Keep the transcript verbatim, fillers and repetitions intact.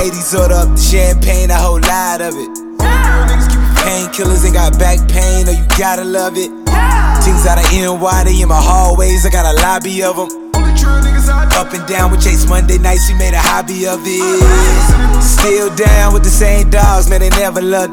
ladies order up the champagne, a whole lot of it. Painkillers ain't got back pain, oh you gotta love it. Things out of N Y, they in my hallways, I got a lobby of them. Up and down with Chase Monday nights, we made a hobby of it. Still down with the same dogs, man, they never loved it.